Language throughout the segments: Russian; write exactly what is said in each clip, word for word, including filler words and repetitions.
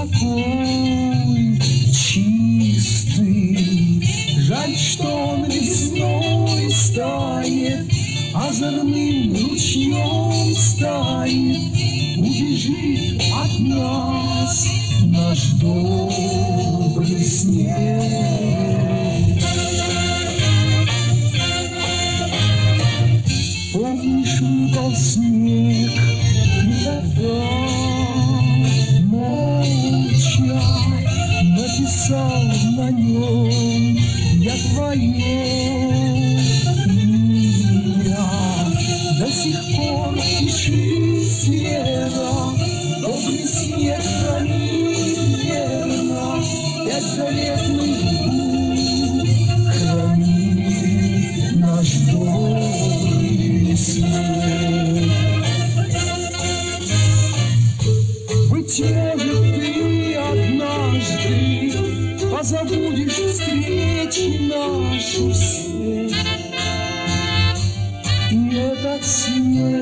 такой чистый. Жаль, что он весной стает, озорным ручьем стает. Убежит от нас наш добрый снег. Помнишь, выпал снег, и тогда молча написал на нем я твое имя. До сих пор тиши света, добрый снег хранит верно, пять заветных губ хранит наш добрый снег. Быть может, ты однажды позабудешь встречи наши все, и этот снег.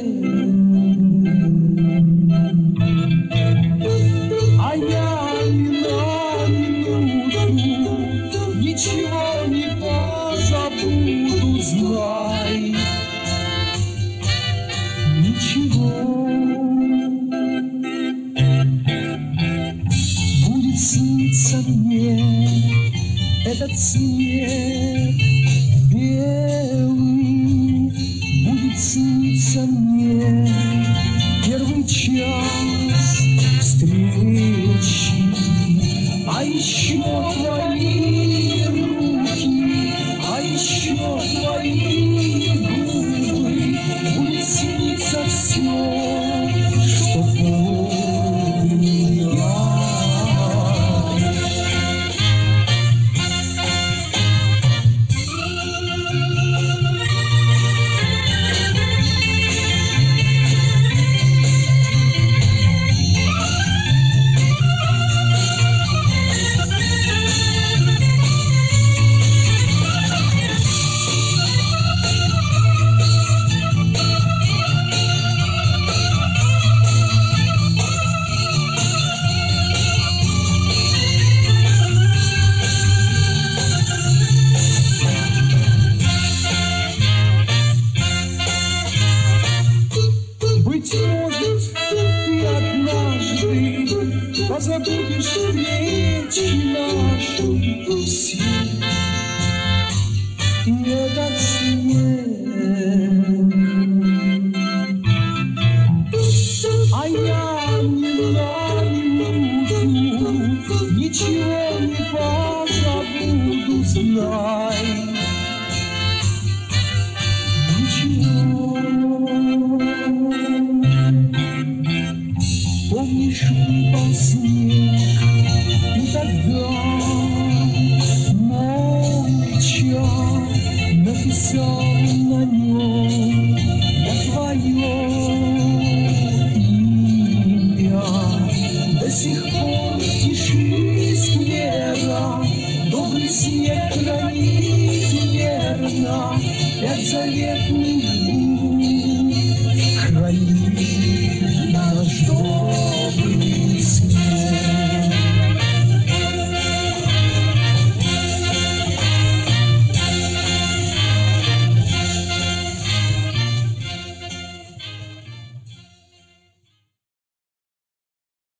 А я ни на минуту ничего не позабуду, знай. Ничего. Будет сниться мне этот снег белый, будет сниться мне первый час встречи, а еще твои руки, а еще твои губы, будет сниться все, что помню я. Быть может, ты однажды позабудешь встречи наши все, и этот снег. А я ни на минуту ничего не позабуду, знай. Помнишь, выпал снег, и тогда молча написал на нем я твое